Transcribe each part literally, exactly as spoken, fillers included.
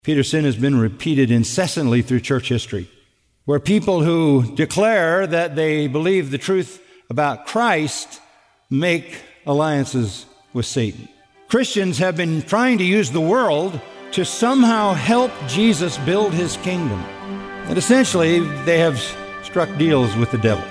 Peter's sin has been repeated incessantly through church history, where people who declare that they believe the truth about Christ make alliances with Satan. Christians have been trying to use the world to somehow help Jesus build his kingdom. And essentially, they have struck deals with the devil.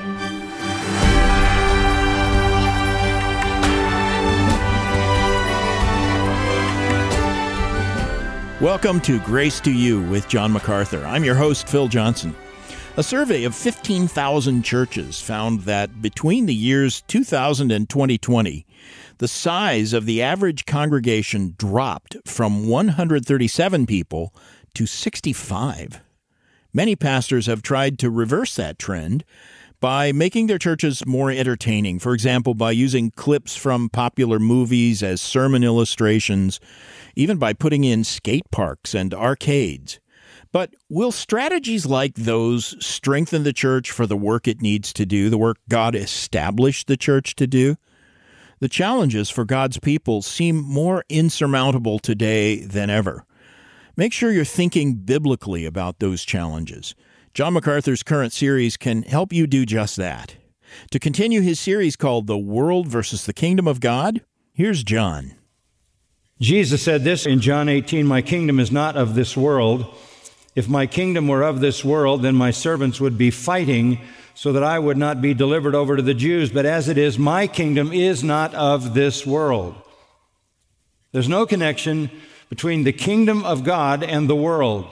Welcome to Grace to You with John MacArthur. I'm your host, Phil Johnson. A survey of fifteen thousand churches found that between the years two thousand and twenty twenty, the size of the average congregation dropped from one hundred thirty-seven people to sixty-five. Many pastors have tried to reverse that trend by making their churches more entertaining, for example, by using clips from popular movies as sermon illustrations, even by putting in skate parks and arcades. But will strategies like those strengthen the church for the work it needs to do, the work God established the church to do? The challenges for God's people seem more insurmountable today than ever. Make sure you're thinking biblically about those challenges. John MacArthur's current series can help you do just that. To continue his series called The World versus the Kingdom of God, here's John. Jesus said this in John eighteen, "My kingdom is not of this world. If my kingdom were of this world, then my servants would be fighting so that I would not be delivered over to the Jews. But as it is, my kingdom is not of this world." There's no connection between the kingdom of God and the world.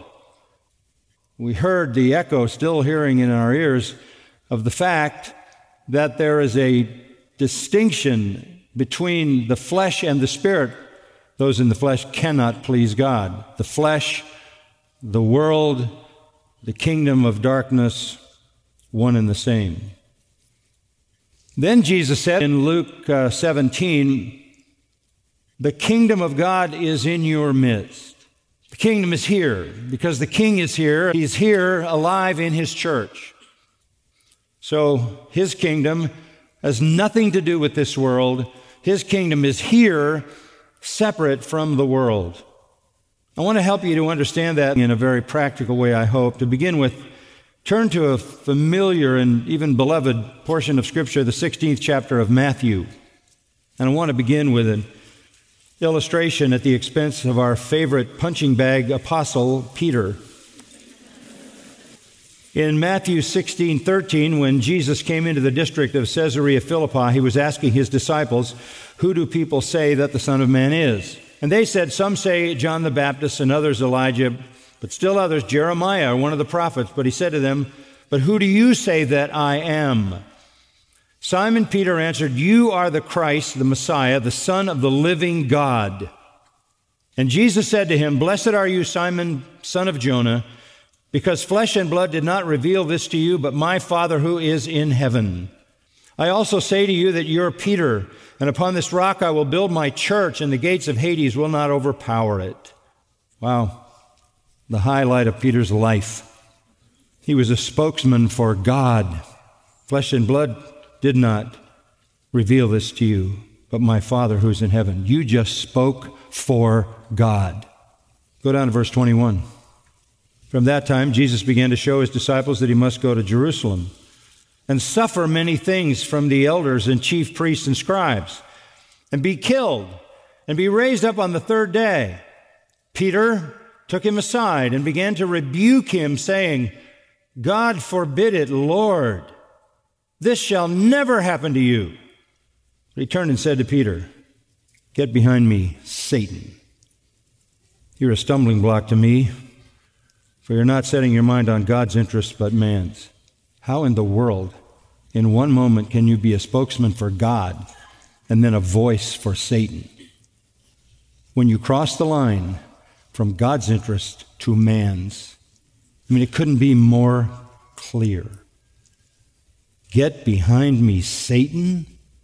We heard the echo, still hearing in our ears, of the fact that there is a distinction between the flesh and the spirit. Those in the flesh cannot please God. The flesh, the world, the kingdom of darkness, one and the same. Then Jesus said in Luke uh, seventeen, "The kingdom of God is in your midst." The kingdom is here because the king is here. He's here alive in his church. So his kingdom has nothing to do with this world. His kingdom is here, separate from the world. I want to help you to understand that in a very practical way, I hope. To begin with, turn to a familiar and even beloved portion of Scripture, the sixteenth chapter of Matthew. And I want to begin with an illustration at the expense of our favorite punching bag apostle, Peter. In Matthew sixteen thirteen, when Jesus came into the district of Caesarea Philippi, he was asking his disciples, "Who do people say that the Son of Man is?" And they said, "Some say John the Baptist, and others Elijah, but still others Jeremiah, or one of the prophets." But he said to them, "But who do you say that I am?" Simon Peter answered, "You are the Christ, the Messiah, the Son of the living God." And Jesus said to him, "Blessed are you, Simon, son of Jonah, because flesh and blood did not reveal this to you, but my Father who is in heaven. I also say to you that you're Peter, and upon this rock I will build my church, and the gates of Hades will not overpower it." Wow, the highlight of Peter's life. He was a spokesman for God. Flesh and blood did not reveal this to you, but my Father who's in heaven. You just spoke for God. Go down to verse twenty-one. From that time, Jesus began to show his disciples that he must go to Jerusalem and suffer many things from the elders and chief priests and scribes, and be killed, and be raised up on the third day. Peter took him aside and began to rebuke him, saying, "God forbid it, Lord. This shall never happen to you." But he turned and said to Peter, "Get behind me, Satan. You're a stumbling block to me, for you're not setting your mind on God's interests but man's." How in the world, in one moment, can you be a spokesman for God and then a voice for Satan? When you cross the line from God's interest to man's, I mean, it couldn't be more clear. Get behind me, Satan.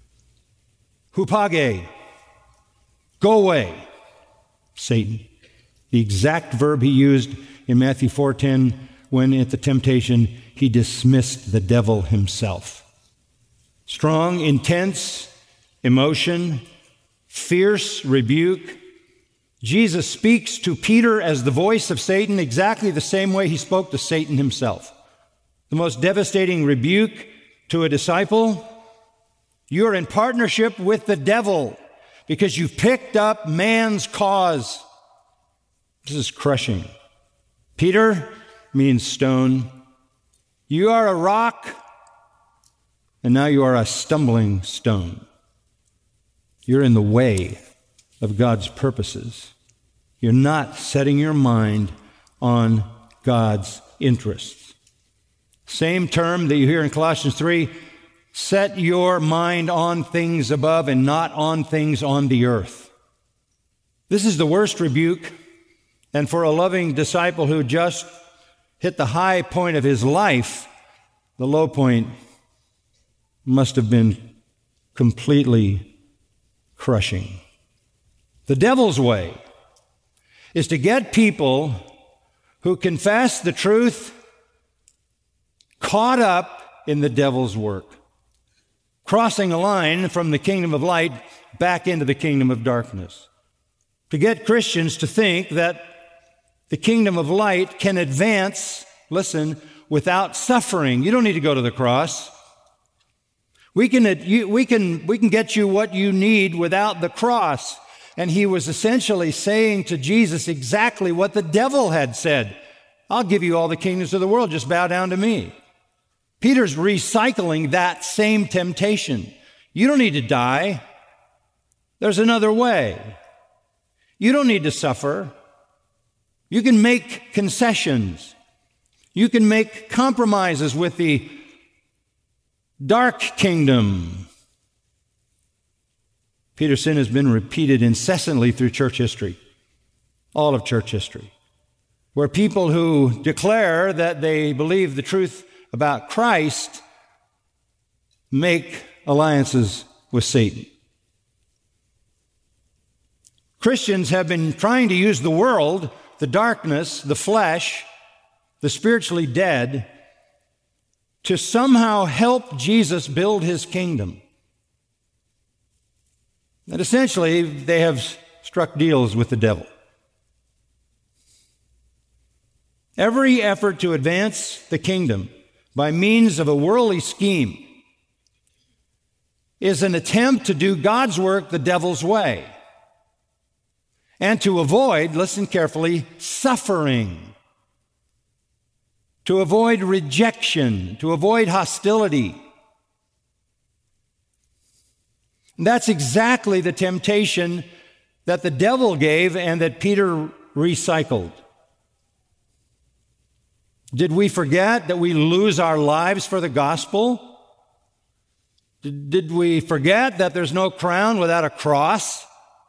Hupage. Go away, Satan. The exact verb he used in Matthew four ten when at the temptation he dismissed the devil himself. Strong, intense emotion, fierce rebuke. Jesus speaks to Peter as the voice of Satan exactly the same way he spoke to Satan himself. The most devastating rebuke to a disciple: you're in partnership with the devil because you've picked up man's cause. This is crushing. Peter means stone. You are a rock, and now you are a stumbling stone. You're in the way of God's purposes. You're not setting your mind on God's interests. Same term that you hear in Colossians three, set your mind on things above and not on things on the earth. This is the worst rebuke, and for a loving disciple who just hit the high point of his life, the low point must have been completely crushing. The devil's way is to get people who confess the truth caught up in the devil's work, crossing a line from the kingdom of light back into the kingdom of darkness. To get Christians to think that the kingdom of light can advance, listen, without suffering. You don't need to go to the cross. We can, we can, we can get you what you need without the cross. And he was essentially saying to Jesus exactly what the devil had said. I'll give you all the kingdoms of the world, just bow down to me. Peter's recycling that same temptation. You don't need to die. There's another way. You don't need to suffer. You can make concessions. You can make compromises with the dark kingdom. Peter's sin has been repeated incessantly through church history, all of church history, where people who declare that they believe the truth about Christ make alliances with Satan. Christians have been trying to use the world, the darkness, the flesh, the spiritually dead, to somehow help Jesus build his kingdom. And essentially, they have struck deals with the devil. Every effort to advance the kingdom by means of a worldly scheme is an attempt to do God's work the devil's way and to avoid, listen carefully, suffering, to avoid rejection, to avoid hostility. And that's exactly the temptation that the devil gave and that Peter recycled. Did we forget that we lose our lives for the gospel? Did, did we forget that there's no crown without a cross?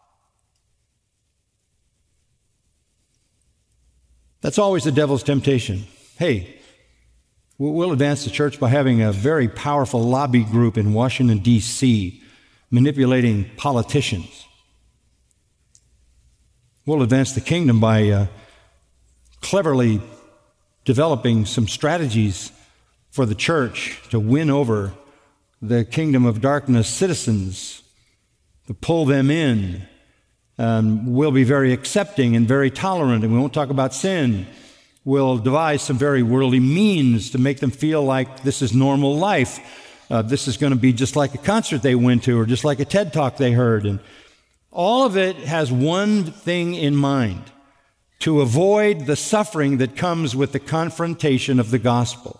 That's always the devil's temptation. Hey, we'll advance the church by having a very powerful lobby group in Washington, D C, manipulating politicians. We'll advance the kingdom by uh, cleverly developing some strategies for the church to win over the kingdom of darkness citizens, to pull them in. Um, we'll be very accepting and very tolerant, and we won't talk about sin. We'll devise some very worldly means to make them feel like this is normal life. Uh, this is going to be just like a concert they went to or just like a TED Talk they heard. And all of it has one thing in mind: to avoid the suffering that comes with the confrontation of the gospel.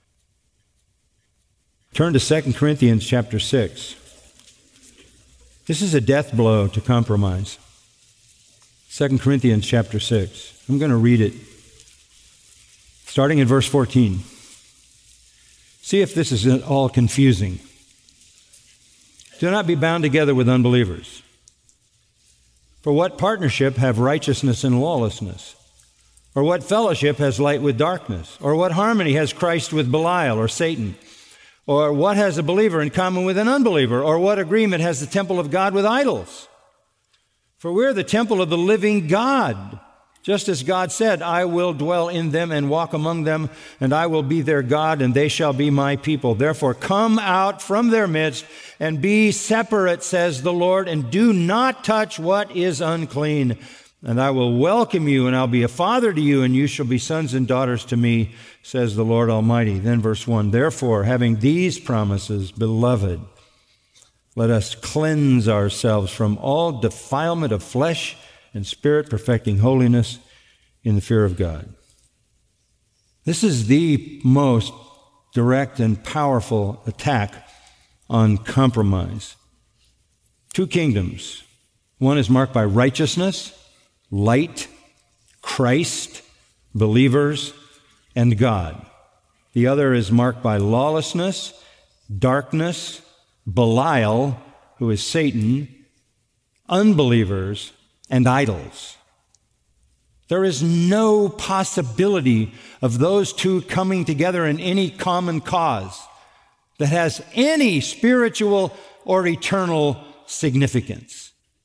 Turn to Second Corinthians chapter six. This is a death blow to compromise. Second Corinthians chapter six. I'm going to read it, starting in verse fourteen. See if this isn't all confusing. Do not be bound together with unbelievers. For what partnership have righteousness and lawlessness? Or what fellowship has light with darkness? Or what harmony has Christ with Belial or Satan? Or what has a believer in common with an unbeliever? Or what agreement has the temple of God with idols? For we're the temple of the living God. Just as God said, I will dwell in them and walk among them, and I will be their God, and they shall be my people. Therefore, come out from their midst and be separate, says the Lord, and do not touch what is unclean, And I will welcome you, and I'll be a father to you, and you shall be sons and daughters to me, says the Lord Almighty. Then verse one, therefore, having these promises, beloved, let us cleanse ourselves from all defilement of flesh and spirit, perfecting holiness in the fear of God. This is the most direct and powerful attack on compromise. Two kingdoms. One is marked by righteousness, light, Christ, believers, and God. The other is marked by lawlessness, darkness, Belial, who is Satan, unbelievers, and idols. There is no possibility of those two coming together in any common cause that has any spiritual or eternal significance.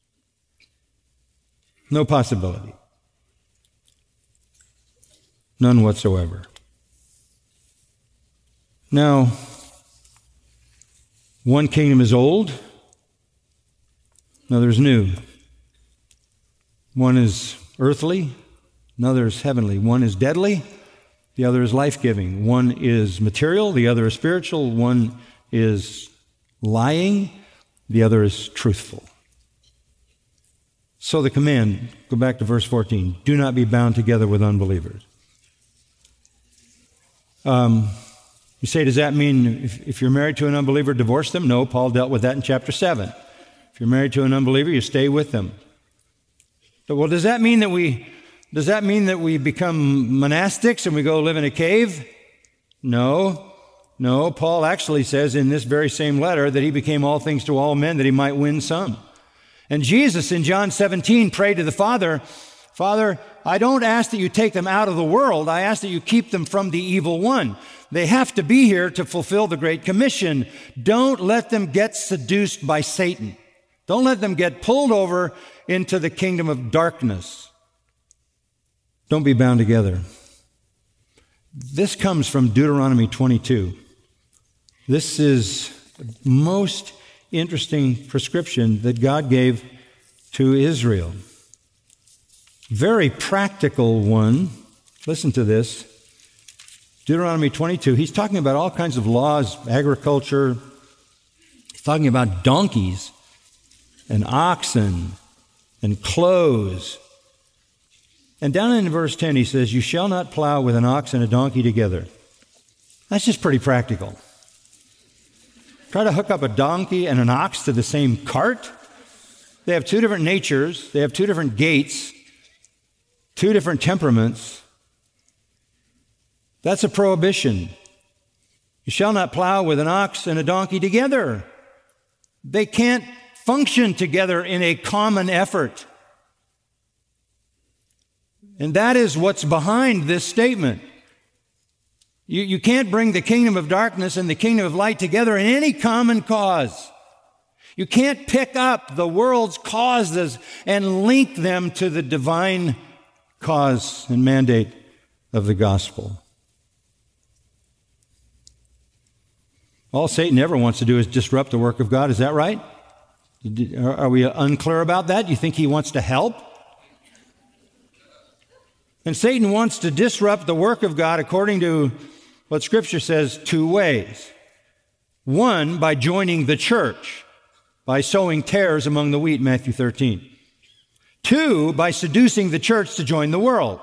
No possibility. None whatsoever. Now, one kingdom is old, another is new. One is earthly, another is heavenly. One is deadly, the other is life-giving. One is material, the other is spiritual. One is lying, the other is truthful. So the command, go back to verse fourteen, do not be bound together with unbelievers. Um, you say, does that mean if, if you're married to an unbeliever, divorce them? No, Paul dealt with that in chapter seven. If you're married to an unbeliever, you stay with them. So, well, does that mean that we, does that mean that we become monastics and we go live in a cave? No. No, Paul actually says in this very same letter that he became all things to all men that he might win some. And Jesus in John seventeen prayed to the Father, Father, I don't ask that you take them out of the world. I ask that you keep them from the evil one. They have to be here to fulfill the Great Commission. Don't let them get seduced by Satan. Don't let them get pulled over into the kingdom of darkness. Don't be bound together. This comes from Deuteronomy twenty-two. This is the most interesting prescription that God gave to Israel. Very practical one. Listen to this. Deuteronomy twenty-two. He's talking about all kinds of laws, agriculture. He's talking about donkeys and oxen and clothes. And down in verse ten, he says, you shall not plow with an ox and a donkey together. That's just pretty practical. Try to hook up a donkey and an ox to the same cart. They have two different natures. They have two different gaits, two different temperaments. That's a prohibition. You shall not plow with an ox and a donkey together. They can't function together in a common effort. And that is what's behind this statement. You, you can't bring the kingdom of darkness and the kingdom of light together in any common cause. You can't pick up the world's causes and link them to the divine cause and mandate of the gospel. All Satan ever wants to do is disrupt the work of God. Is that right? Are we unclear about that? Do you think he wants to help? And Satan wants to disrupt the work of God according to what Scripture says two ways. One, by joining the church, by sowing tares among the wheat, Matthew thirteen. Two, by seducing the church to join the world.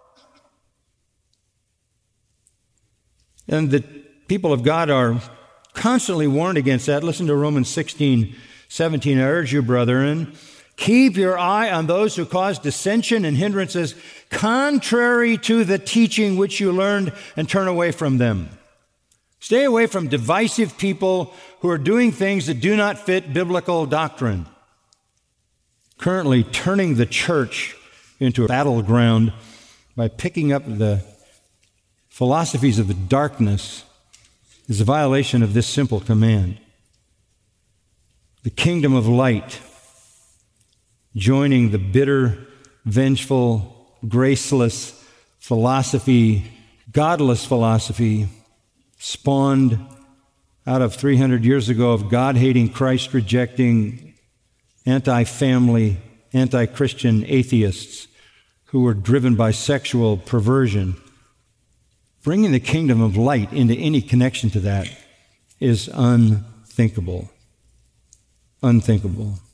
And the people of God are constantly warned against that. Listen to Romans sixteen, seventeen. I urge you, brethren, keep your eye on those who cause dissension and hindrances contrary to the teaching which you learned, and turn away from them. Stay away from divisive people who are doing things that do not fit biblical doctrine. Currently turning the church into a battleground by picking up the philosophies of the darkness is a violation of this simple command. The kingdom of light, joining the bitter, vengeful, graceless philosophy, godless philosophy, spawned out of three hundred years ago of God-hating, Christ-rejecting, anti-family anti-Christian atheists who were driven by sexual perversion. Bringing the kingdom of light into any connection to that is unthinkable. Unthinkable.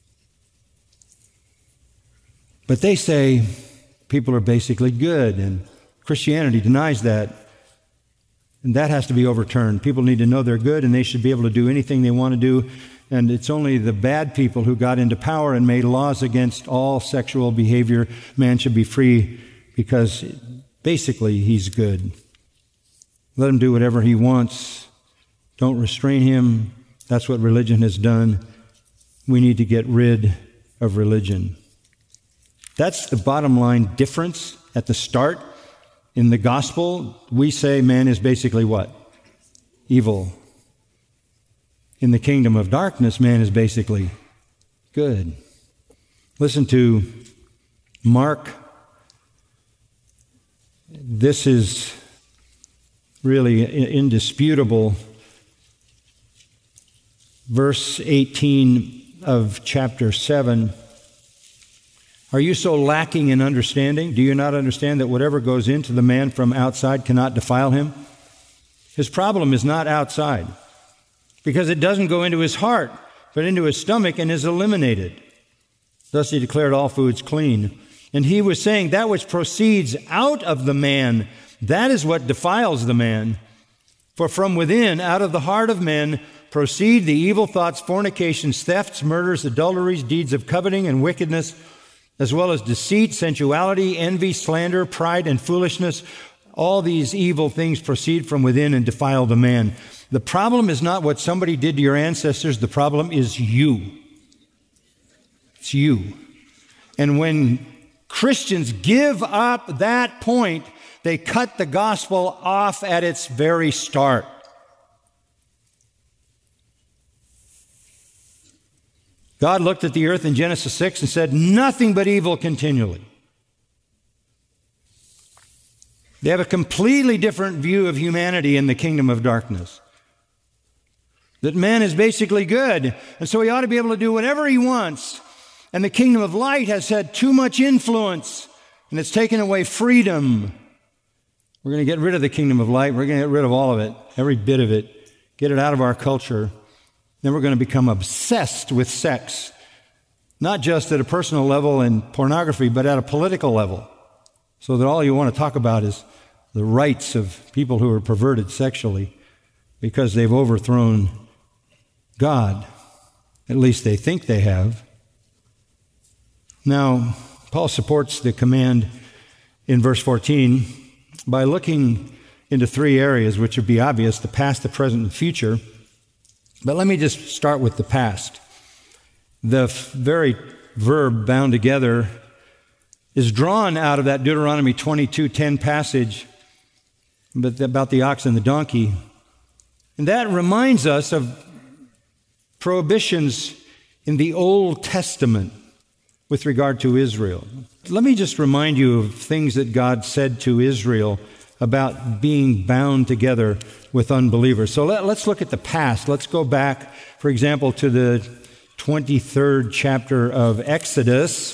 But they say people are basically good, and Christianity denies that. And that has to be overturned. People need to know they're good, and they should be able to do anything they want to do. And it's only the bad people who got into power and made laws against all sexual behavior. Man should be free because basically he's good. Let him do whatever he wants. Don't restrain him. That's what religion has done. We need to get rid of religion. That's the bottom line difference at the start. In the gospel, we say man is basically what? Evil. In the kingdom of darkness, man is basically good. Listen to Mark. This is really indisputable. Verse eighteen of chapter seven. Are you so lacking in understanding? Do you not understand that whatever goes into the man from outside cannot defile him? His problem is not outside, because it doesn't go into his heart, but into his stomach and is eliminated. Thus he declared all foods clean. And he was saying that which proceeds out of the man, that is what defiles the man. For from within, out of the heart of men, proceed the evil thoughts, fornications, thefts, murders, adulteries, deeds of coveting and wickedness, as well as deceit, sensuality, envy, slander, pride, and foolishness. All these evil things proceed from within and defile the man. The problem is not what somebody did to your ancestors. The problem is you. It's you. And when Christians give up that point, they cut the gospel off at its very start. God looked at the earth in Genesis six and said, nothing but evil continually. They have a completely different view of humanity in the kingdom of darkness. That man is basically good, and so he ought to be able to do whatever he wants. And the kingdom of light has had too much influence, and it's taken away freedom. We're going to get rid of the kingdom of light. We're going to get rid of all of it, every bit of it, get it out of our culture. Then we're going to become obsessed with sex, not just at a personal level and pornography, but at a political level, so that all you want to talk about is the rights of people who are perverted sexually because they've overthrown God. At least they think they have. Now, Paul supports the command in verse fourteen by looking into three areas which would be obvious: the past, the present, and the future. But let me just start with the past. The f- very verb bound together is drawn out of that Deuteronomy twenty-two ten passage about the ox and the donkey. And that reminds us of prohibitions in the Old Testament with regard to Israel. Let me just remind you of things that God said to Israel about being bound together with unbelievers. So let, let's look at the past. Let's go back, for example, to the twenty-third chapter of Exodus.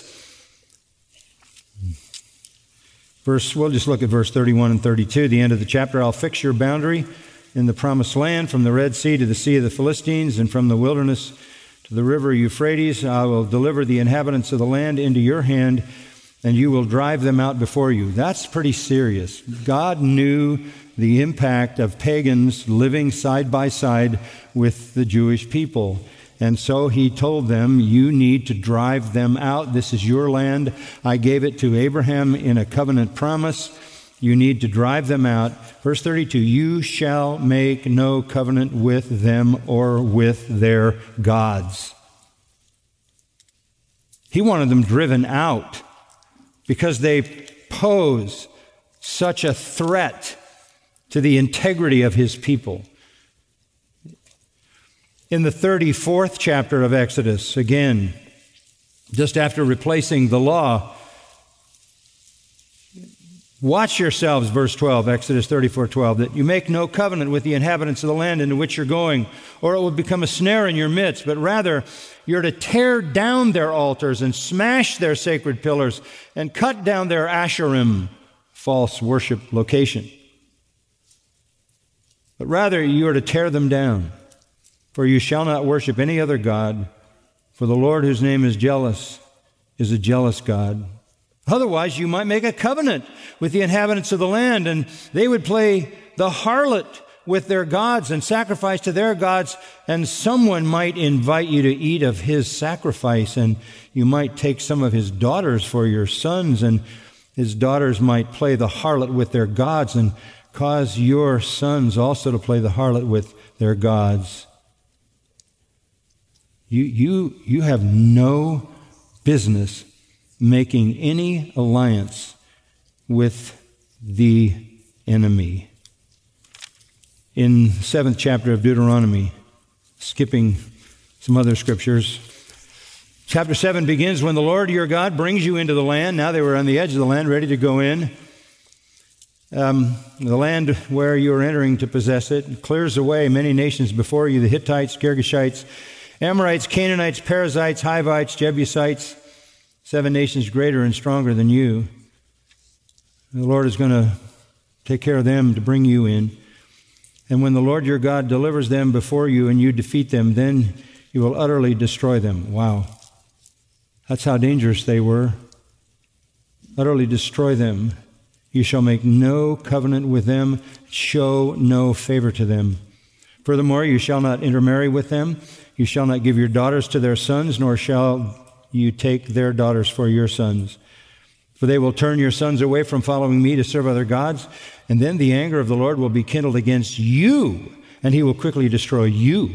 Verse, we'll just look at verse thirty-one and thirty-two, the end of the chapter. I'll fix your boundary in the promised land, from the Red Sea to the Sea of the Philistines, and from the wilderness to the river Euphrates. I will deliver the inhabitants of the land into your hand, and you will drive them out before you. That's pretty serious. God knew the impact of pagans living side by side with the Jewish people. And so he told them, you need to drive them out. This is your land. I gave it to Abraham in a covenant promise. You need to drive them out. Verse thirty-two, you shall make no covenant with them or with their gods. He wanted them driven out because they pose such a threat to the integrity of his people. In the thirty-fourth chapter of Exodus, again, just after replacing the law Watch yourselves, verse twelve, Exodus thirty-four twelve, that you make no covenant with the inhabitants of the land into which you're going, or it will become a snare in your midst, but rather you're to tear down their altars and smash their sacred pillars and cut down their Asherim, false worship location. But rather you are to tear them down, for you shall not worship any other God, for the Lord whose name is jealous is a jealous God. Otherwise, you might make a covenant with the inhabitants of the land, and they would play the harlot with their gods and sacrifice to their gods, and someone might invite you to eat of his sacrifice, and you might take some of his daughters for your sons, and his daughters might play the harlot with their gods and cause your sons also to play the harlot with their gods. You, you, you have no business making any alliance with the enemy. In the seventh chapter of Deuteronomy, skipping some other scriptures, chapter seven begins, when the Lord your God brings you into the land. Now they were on the edge of the land, ready to go in. Um, the land where you are entering to possess it clears away many nations before you, the Hittites, Girgashites, Amorites, Canaanites, Perizzites, Hivites, Jebusites, seven nations greater and stronger than you. The Lord is going to take care of them to bring you in. And when the Lord your God delivers them before you and you defeat them, then you will utterly destroy them. Wow. That's how dangerous they were. Utterly destroy them. You shall make no covenant with them, show no favor to them. Furthermore, you shall not intermarry with them. You shall not give your daughters to their sons, nor shall you take their daughters for your sons. For they will turn your sons away from following me to serve other gods, and then the anger of the Lord will be kindled against you, and he will quickly destroy you.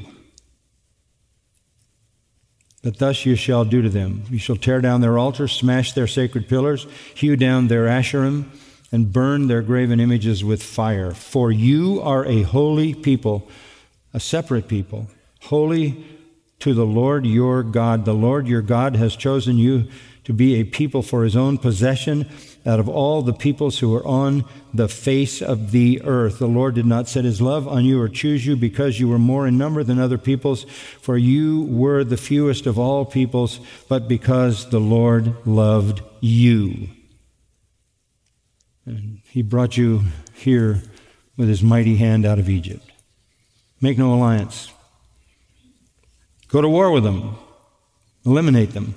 But thus you shall do to them. You shall tear down their altars, smash their sacred pillars, hew down their Asherim, and burn their graven images with fire. For you are a holy people, a separate people, holy to the Lord your God. The Lord your God has chosen you to be a people for his own possession out of all the peoples who are on the face of the earth. The Lord did not set his love on you or choose you because you were more in number than other peoples, for you were the fewest of all peoples, but because the Lord loved you. And he brought you here with his mighty hand out of Egypt. Make no alliance. Go to war with them. Eliminate them.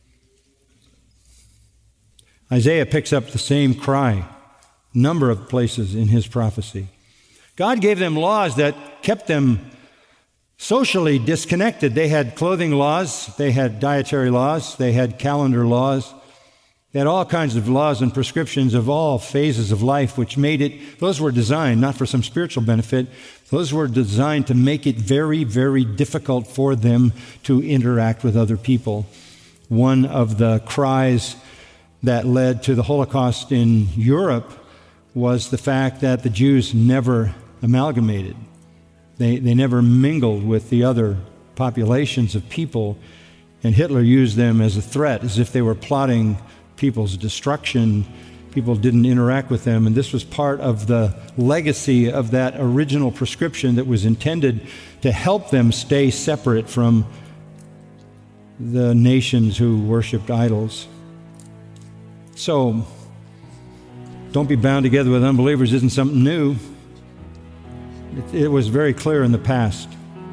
Isaiah picks up the same cry, a number of places in his prophecy. God gave them laws that kept them socially disconnected. They had clothing laws, they had dietary laws, they had calendar laws. They had all kinds of laws and prescriptions of all phases of life, which made it, those were designed not for some spiritual benefit, those were designed to make it very, very difficult for them to interact with other people. One of the cries that led to the Holocaust in Europe was the fact that the Jews never amalgamated. They, they never mingled with the other populations of people, and Hitler used them as a threat, as if they were plotting people's destruction. People didn't interact with them, and this was part of the legacy of that original prescription that was intended to help them stay separate from the nations who worshipped idols. So, don't be bound together with unbelievers isn't something new. It, it was very clear in the past.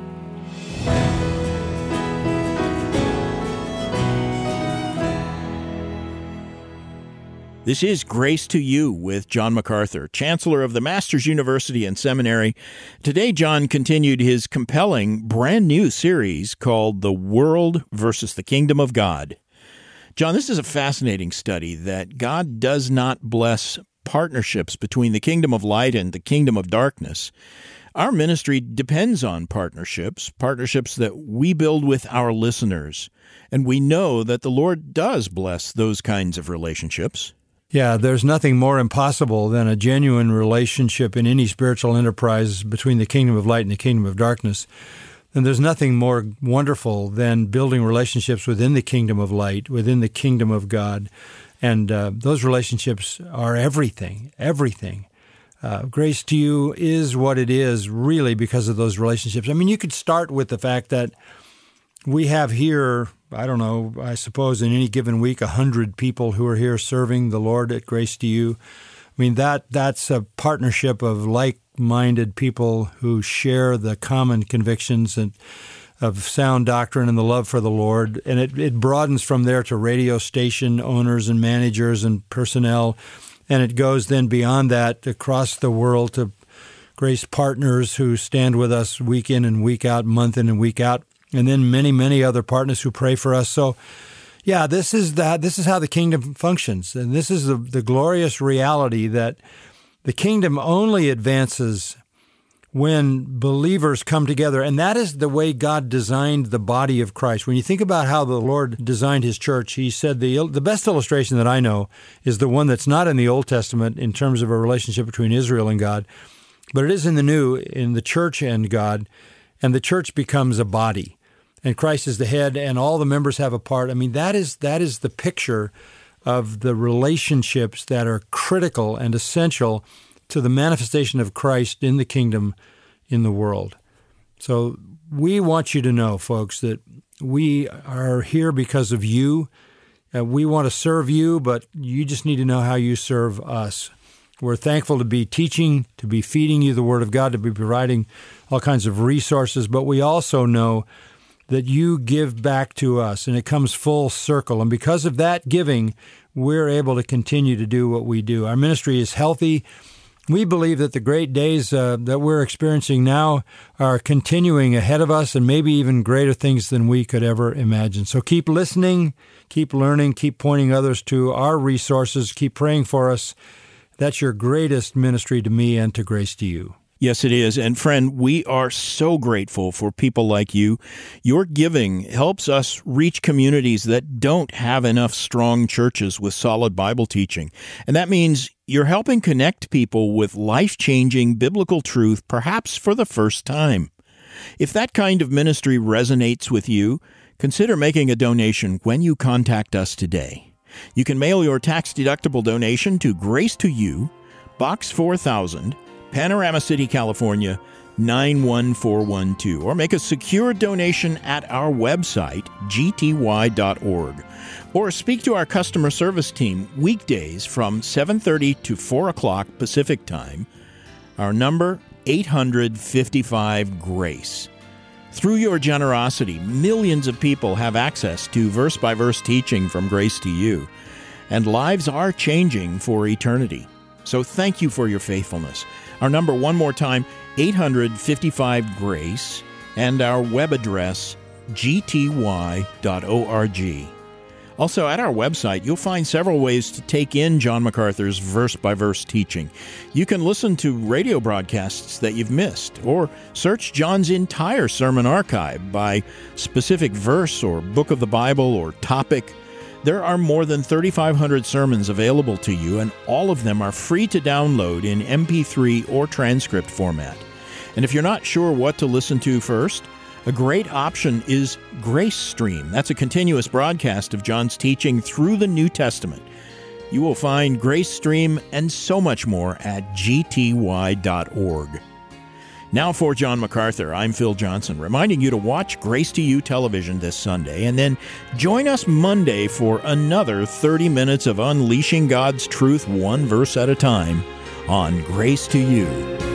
This is Grace to You with John MacArthur, Chancellor of the Masters University and Seminary. Today, John continued his compelling, brand new series called The World versus the Kingdom of God. John, this is a fascinating study that God does not bless partnerships between the kingdom of light and the kingdom of darkness. Our ministry depends on partnerships, partnerships that we build with our listeners. And we know that the Lord does bless those kinds of relationships. Yeah, there's nothing more impossible than a genuine relationship in any spiritual enterprise between the kingdom of light and the kingdom of darkness. And there's nothing more wonderful than building relationships within the kingdom of light, within the kingdom of God. And uh, those relationships are everything, everything. Uh, Grace to You is what it is really because of those relationships. I mean, you could start with the fact that we have here, I don't know, I suppose in any given week, one hundred people who are here serving the Lord at Grace to You. I mean, that that's a partnership of like-minded people who share the common convictions and of sound doctrine and the love for the Lord. And it, it broadens from there to radio station owners and managers and personnel. And it goes then beyond that across the world to Grace partners who stand with us week in and week out, month in and week out, and then many, many other partners who pray for us. So, yeah, this is that. This is how the kingdom functions. And this is the, the glorious reality that the kingdom only advances when believers come together. And that is the way God designed the body of Christ. When you think about how the Lord designed his church, he said the the best illustration that I know is the one that's not in the Old Testament in terms of a relationship between Israel and God, but it is in the New, in the church and God, and the church becomes a body. And Christ is the head, and all the members have a part. I mean, that is that is the picture of the relationships that are critical and essential to the manifestation of Christ in the kingdom in the world. So we want you to know, folks, that we are here because of you. Uh, we want to serve you, but you just need to know how you serve us. We're thankful to be teaching, to be feeding you the Word of God, to be providing all kinds of resources, but we also know that you give back to us, and it comes full circle. And because of that giving, we're able to continue to do what we do. Our ministry is healthy. We believe that the great days uh, that we're experiencing now are continuing ahead of us, and maybe even greater things than we could ever imagine. So keep listening, keep learning, keep pointing others to our resources, keep praying for us. That's your greatest ministry to me and to Grace to You. Yes, it is. And friend, we are so grateful for people like you. Your giving helps us reach communities that don't have enough strong churches with solid Bible teaching. And that means you're helping connect people with life-changing biblical truth, perhaps for the first time. If that kind of ministry resonates with you, consider making a donation when you contact us today. You can mail your tax-deductible donation to Grace to You, Box four thousand, Panorama City, California, nine one four one two, or make a secure donation at our website, g t y dot org, or speak to our customer service team weekdays from seven thirty to four o'clock Pacific Time. Our number, eight hundred fifty-five GRACE. Through your generosity, millions of people have access to verse-by-verse teaching from Grace to You, and lives are changing for eternity. So thank you for your faithfulness. Our number, one more time, eight hundred fifty-five GRACE, and our web address, g t y dot org. Also, at our website, you'll find several ways to take in John MacArthur's verse-by-verse teaching. You can listen to radio broadcasts that you've missed, or search John's entire sermon archive by specific verse or book of the Bible or topic. There are more than thirty-five hundred sermons available to you, and all of them are free to download in M P three or transcript format. And if you're not sure what to listen to first, a great option is Grace Stream. That's a continuous broadcast of John's teaching through the New Testament. You will find Grace Stream and so much more at g t y dot org. Now for John MacArthur, I'm Phil Johnson, reminding you to watch Grace to You television this Sunday, and then join us Monday for another thirty minutes of unleashing God's truth one verse at a time on Grace to You.